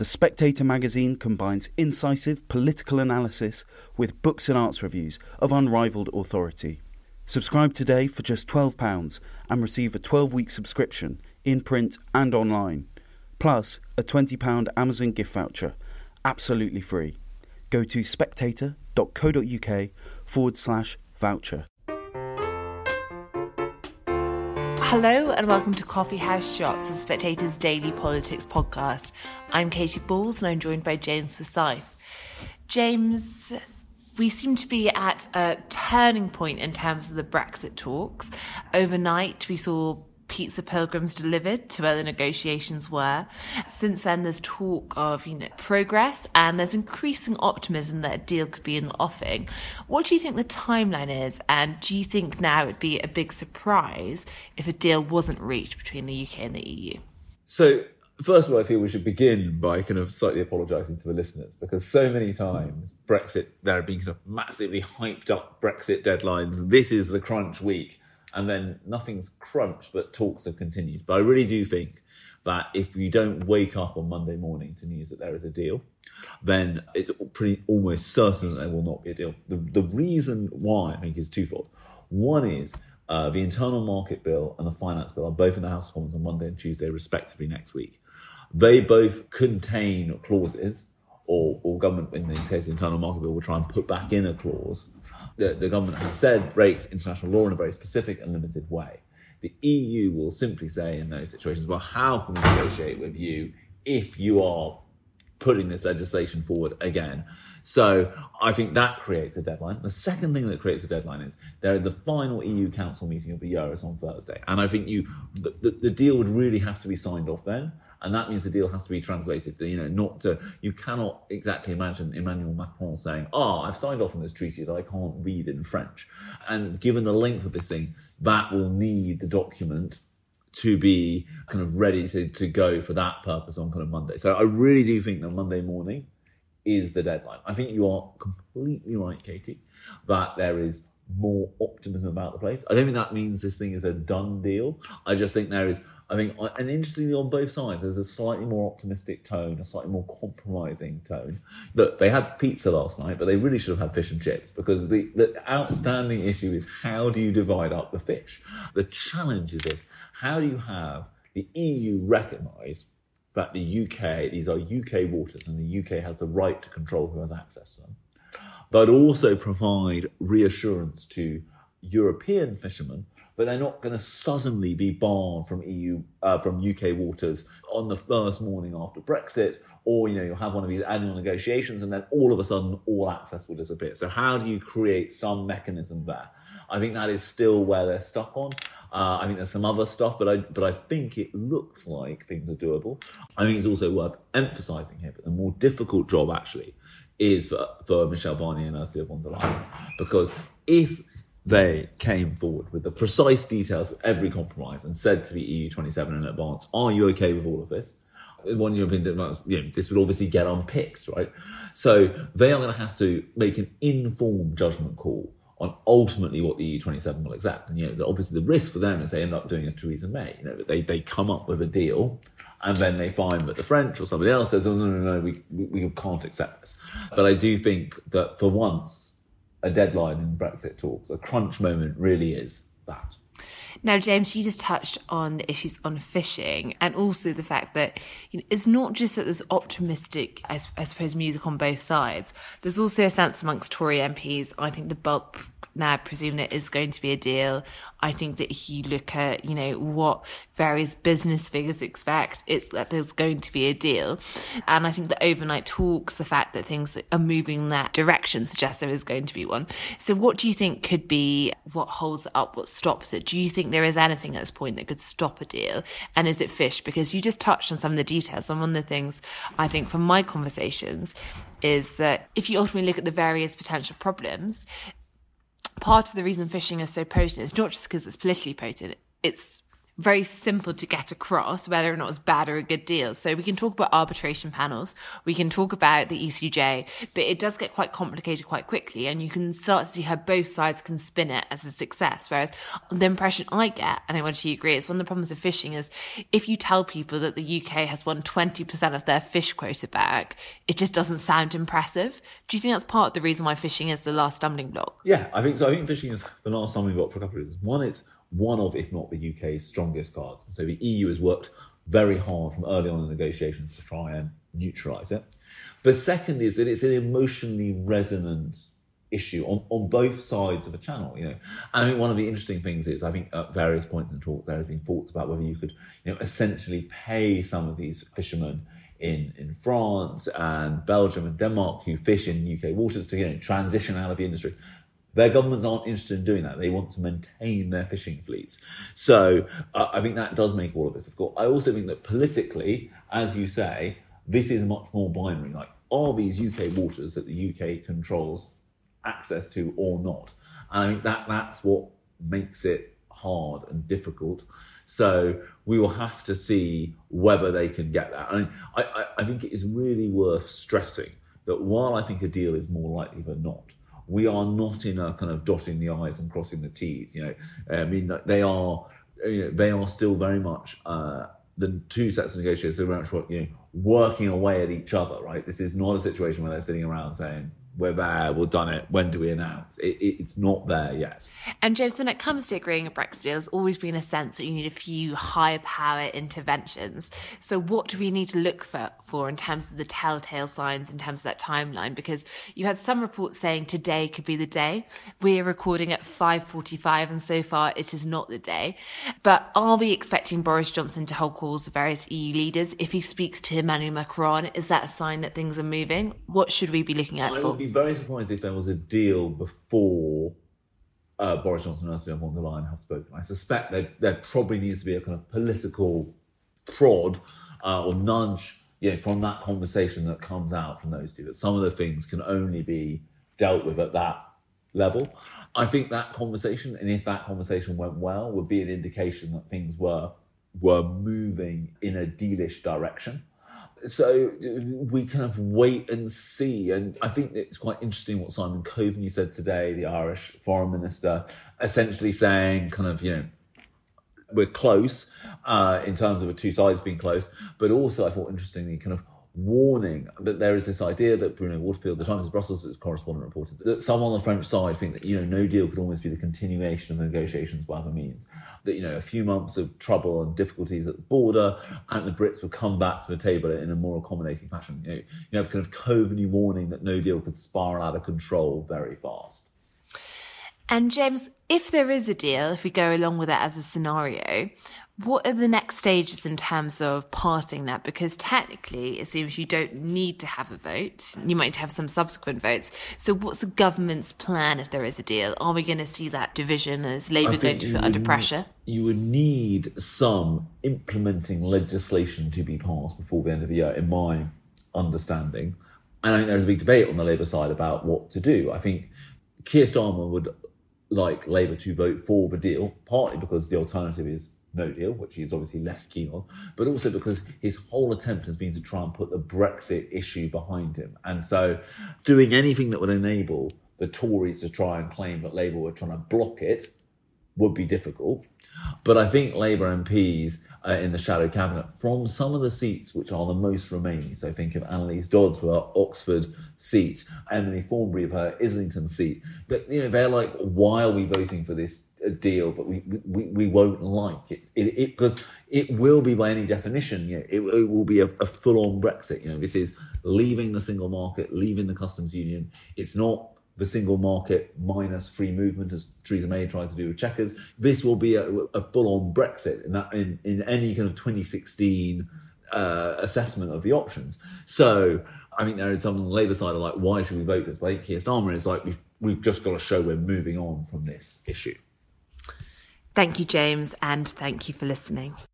The Spectator magazine combines incisive political analysis with books and arts reviews of unrivalled authority. Subscribe today for just £12 and receive a 12-week subscription in print and online, plus a £20 Amazon gift voucher, absolutely free. Go to spectator.co.uk/voucher. Hello and welcome to Coffee House Shots, the Spectator's daily politics podcast. I'm Katie Balls and I'm joined by James Forsyth. James, we seem to be at a turning point in terms of the Brexit talks. Overnight, we saw pizza pilgrims delivered to where the negotiations were. Since then, there's talk of, progress, and there's increasing optimism that a deal could be in the offing. What do you think the timeline is, and do you think now it'd be a big surprise if a deal wasn't reached between the UK and the EU? So, first of all, I feel we should begin by kind of slightly apologising to the listeners, because so many times Brexit, there have been kind of massively hyped up Brexit deadlines. This is the crunch week. And then nothing's crunched, but talks have continued. But I really do think that if you don't wake up on Monday morning to news that there is a deal, then it's almost certain that there will not be a deal. The reason why, I think, is twofold. One is the Internal Market Bill and the Finance Bill are both in the House of Commons on Monday and Tuesday, respectively, next week. They both contain clauses, or government, in the case of the Internal Market Bill, will try and put back in a clause. The government has said breaks international law in a very specific and limited way. The EU will simply say in those situations, well, how can we negotiate with you if you are putting this legislation forward again? So I think that creates a deadline. The second thing that creates a deadline is the final EU Council meeting of the year is on Thursday. And I think the deal would really have to be signed off then. And that means the deal has to be translated. You cannot exactly imagine Emmanuel Macron saying, I've signed off on this treaty that I can't read in French. And given the length of this thing, that will need the document to be kind of ready to go for that purpose on kind of Monday. So I really do think that Monday morning is the deadline. I think you are completely right, Katie, that there is more optimism about the place. I don't think that means this thing is a done deal. I just think there is, and interestingly on both sides, there's a slightly more optimistic tone, a slightly more compromising tone. Look, they had pizza last night, but they really should have had fish and chips, because the outstanding issue is, how do you divide up the fish? The challenge is this: how do you have the EU recognise that the UK, these are UK waters, and the UK has the right to control who has access to them, but also provide reassurance to European fishermen that they're not going to suddenly be barred from UK waters on the first morning after Brexit, or you'll have one of these annual negotiations and then all of a sudden all access will disappear. So how do you create some mechanism there? I think that is still where they're stuck on. I think there's some other stuff, but I think it looks like things are doable. I think it's also worth emphasising here, but the more difficult job actually is for Michel Barnier and Ursula von der Leyen, because if they came forward with the precise details of every compromise and said to the EU27 in advance, are you okay with all of this? One European diplomat, this would obviously get unpicked, right? So they are going to have to make an informed judgment call on ultimately what the EU27 will accept. And obviously the risk for them is they end up doing a Theresa May. They come up with a deal and then they find that the French or somebody else says, no, we can't accept this. But I do think that for once, a deadline in Brexit talks, a crunch moment really is that. Now, James, you just touched on the issues on fishing, and also the fact that it's not just that there's optimistic, I suppose, music on both sides. There's also a sense amongst Tory MPs, I think the bulk now presume there is going to be a deal. I think that if you look at, what various business figures expect, it's that there's going to be a deal. And I think the overnight talks, the fact that things are moving in that direction, suggests there is going to be one. So what do you think could be what holds it up, what stops it? Do you think there is anything at this point that could stop a deal? And is it fish? Because you just touched on some of the details. And one of the things I think from my conversations is that if you ultimately look at the various potential problems, part of the reason fishing is so potent is not just because it's politically potent, it's very simple to get across whether or not it's bad or a good deal. So we can talk about arbitration panels, we can talk about the ECJ, but it does get quite complicated quite quickly, and you can start to see how both sides can spin it as a success. Whereas the impression I get, and I want you to agree, it's one of the problems of fishing is if you tell people that the UK has won 20% of their fish quota back, it just doesn't sound impressive. Do you think that's part of the reason why fishing is the last stumbling block? Yeah, I think so. I think fishing is the last stumbling block for a couple of reasons. One, it's one of, if not the UK's strongest cards. So the EU has worked very hard from early on in negotiations to try and neutralise it. The second is that it's an emotionally resonant issue on both sides of the channel. And I think one of the interesting things is, I think at various points in the talk there has been thoughts about whether you could, essentially pay some of these fishermen in France and Belgium and Denmark who fish in UK waters to transition out of the industry. Their governments aren't interested in doing that. They want to maintain their fishing fleets. So I think that does make all of it difficult. I also think that politically, as you say, this is much more binary. Like, are these UK waters that the UK controls access to or not? And I think that's what makes it hard and difficult. So we will have to see whether they can get that. I think it is really worth stressing that while I think a deal is more likely than not, we are not in a kind of dotting the I's and crossing the T's. They are still very much the two sets of negotiators are very much working away at each other. Right, this is not a situation where they're sitting around saying, we're there, we've done it, when do we announce? It's not there yet. And James, when it comes to agreeing a Brexit deal, there's always been a sense that you need a few higher power interventions. So what do we need to look for in terms of the telltale signs, in terms of that timeline? Because you had some reports saying today could be the day. We're recording at 5:45 and so far it is not the day. But are we expecting Boris Johnson to hold calls to various EU leaders? If he speaks to Emmanuel Macron, is that a sign that things are moving? What should we be looking out for? I would be very surprised if there was a deal before Boris Johnson and Ursula von der Leyen have spoken. I suspect there probably needs to be a kind of political prod or nudge from that conversation that comes out from those two. That some of the things can only be dealt with at that level. I think that conversation, and if that conversation went well, would be an indication that things were moving in a dealish direction. So we kind of wait and see. And I think it's quite interesting what Simon Coveney said today, the Irish foreign minister, essentially saying kind of, we're close in terms of the two sides being close. But also I thought interestingly kind of warning that there is this idea that Bruno Waterfield, the Times of Brussels' correspondent, reported that some on the French side think that, no deal could almost be the continuation of the negotiations by other means. That, a few months of trouble and difficulties at the border and the Brits would come back to the table in a more accommodating fashion. You have kind of Coveney warning that no deal could spiral out of control very fast. And James, if there is a deal, if we go along with it as a scenario, what are the next stages in terms of passing that? Because technically, it seems you don't need to have a vote. You might have some subsequent votes. So what's the government's plan if there is a deal? Are we going to see that division? Is Labour going to be under pressure? You would need some implementing legislation to be passed before the end of the year, in my understanding. And I think there's a big debate on the Labour side about what to do. I think Keir Starmer would like Labour to vote for the deal, partly because the alternative is no deal, which he's obviously less keen on, but also because his whole attempt has been to try and put the Brexit issue behind him. And so doing anything that would enable the Tories to try and claim that Labour were trying to block it would be difficult. But I think Labour MPs in the shadow cabinet from some of the seats which are the most remaining, so think of Annalise Dodds with her Oxford seat, Emily Thornberry of her Islington seat, but they're like, why are we voting for this deal but we won't like it because it will be, by any definition, it will be a full-on Brexit. This is leaving the single market, leaving the customs union. It's not the single market minus free movement, as Theresa May tried to do with Chequers. This will be a full-on Brexit in any kind of 2016 assessment of the options. So I think there is some on the Labour side are like, why should we vote for this? But I think Keir Starmer is like, we've just got to show we're moving on from this issue. Thank you, James, and thank you for listening.